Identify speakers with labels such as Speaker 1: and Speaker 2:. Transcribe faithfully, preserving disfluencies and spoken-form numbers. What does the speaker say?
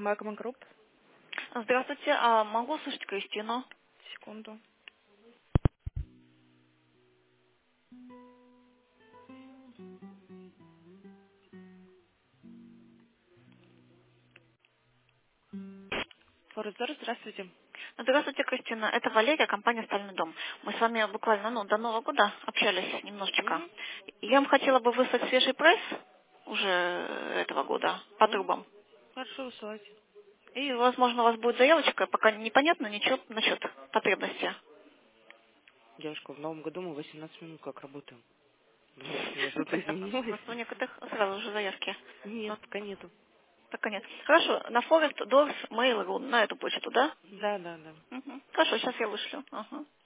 Speaker 1: Магма Групп.
Speaker 2: Здравствуйте, а могу услышать Кристину?
Speaker 1: Секунду. Форезер, здравствуйте.
Speaker 2: Здравствуйте, Кристина. Это Валерия, компания «Стальной дом». Мы с вами буквально ну, до Нового года общались немножечко.
Speaker 1: Угу.
Speaker 2: Я вам хотела бы выслать свежий прайс уже этого года по
Speaker 1: Угу.
Speaker 2: трубам.
Speaker 1: Хорошо, высылайте.
Speaker 2: И, возможно, у вас будет заявочка, пока непонятно ничего насчет потребности.
Speaker 1: Девушка, в новом году мы восемнадцать минут как работаем. Думаете, у меня что-то изменилось?
Speaker 2: Просто у некоторых сразу же заявки.
Speaker 1: Нет,
Speaker 2: Ну,
Speaker 1: пока нету.
Speaker 2: пока нет. Хорошо, на Forest Doors Mail.ru, на эту почту, да?
Speaker 1: Да, да, да.
Speaker 2: Мгм. Хорошо, сейчас я вышлю. Ага.